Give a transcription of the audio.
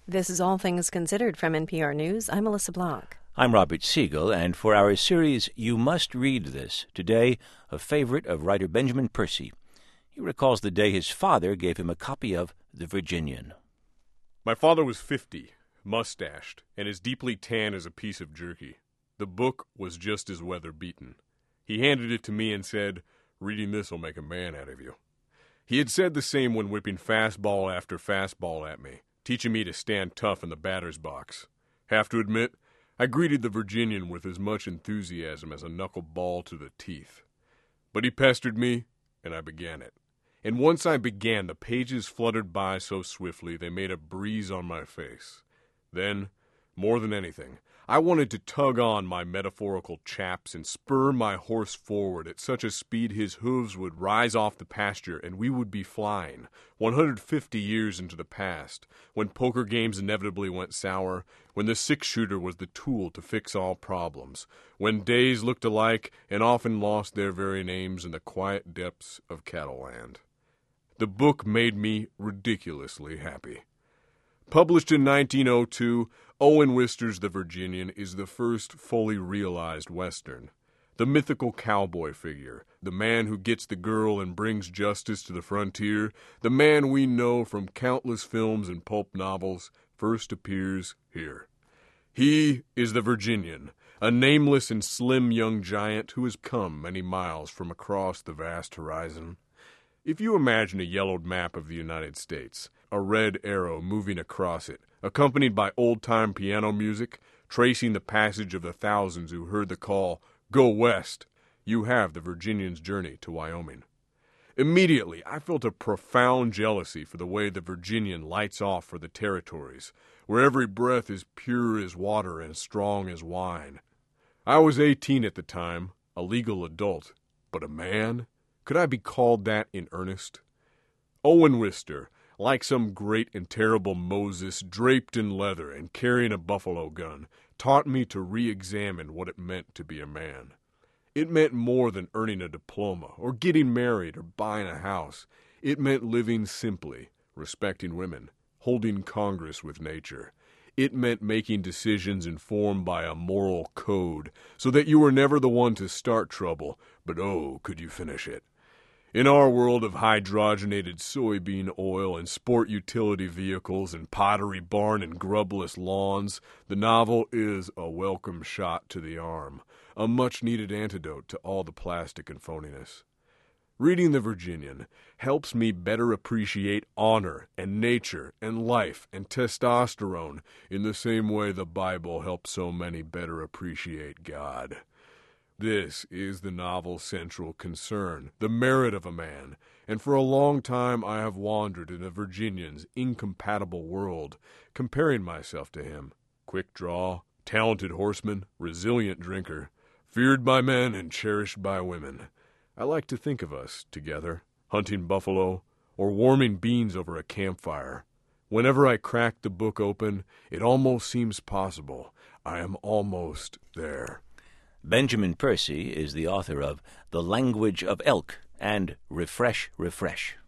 This is All Things Considered from NPR News. I'm Melissa Block. I'm Robert Siegel, and for our series, You Must Read This, today, a favorite of writer Benjamin Percy. He recalls the day his father gave him a copy of The Virginian. My father was 50, mustached, and as deeply tan as a piece of jerky. The book was just as weather-beaten. He handed it to me and said, "Reading this will make a man out of you." He had said the same when whipping fastball after fastball at me, teaching me to stand tough in the batter's box. Have to admit, I greeted the Virginian with as much enthusiasm as a knuckleball to the teeth. But he pestered me, and I began it. And once I began, the pages fluttered by so swiftly they made a breeze on my face. Then, more than anything, I wanted to tug on my metaphorical chaps and spur my horse forward at such a speed his hooves would rise off the pasture and we would be flying, 150 years into the past, when poker games inevitably went sour, when the six-shooter was the tool to fix all problems, when days looked alike and often lost their very names in the quiet depths of Cattleland. The book made me ridiculously happy. Published in 1902, Owen Wister's The Virginian is the first fully realized Western. The mythical cowboy figure, the man who gets the girl and brings justice to the frontier, the man we know from countless films and pulp novels, first appears here. He is the Virginian, a nameless and slim young giant who has come many miles from across the vast horizon. If you imagine a yellowed map of the United States, a red arrow moving across it, accompanied by old-time piano music, tracing the passage of the thousands who heard the call, "Go west," you have the Virginian's journey to Wyoming. Immediately, I felt a profound jealousy for the way the Virginian lights off for the territories, where every breath is pure as water and strong as wine. I was 18 at the time, a legal adult, but a man? Could I be called that in earnest? Owen Wister, like some great and terrible Moses draped in leather and carrying a buffalo gun, taught me to re-examine what it meant to be a man. It meant more than earning a diploma or getting married or buying a house. It meant living simply, respecting women, holding Congress with nature. It meant making decisions informed by a moral code so that you were never the one to start trouble, but oh, could you finish it? In our world of hydrogenated soybean oil and sport utility vehicles and pottery barn and grubless lawns, the novel is a welcome shot to the arm, a much-needed antidote to all the plastic and phoniness. Reading The Virginian helps me better appreciate honor and nature and life and testosterone in the same way the Bible helps so many better appreciate God. This is the novel's central concern, the merit of a man, and for a long time I have wandered in the Virginian's incompatible world, comparing myself to him. Quick draw, talented horseman, resilient drinker, feared by men and cherished by women. I like to think of us together, hunting buffalo, or warming beans over a campfire. Whenever I crack the book open, it almost seems possible. I am almost there. Benjamin Percy is the author of The Language of Elk and Refresh, Refresh.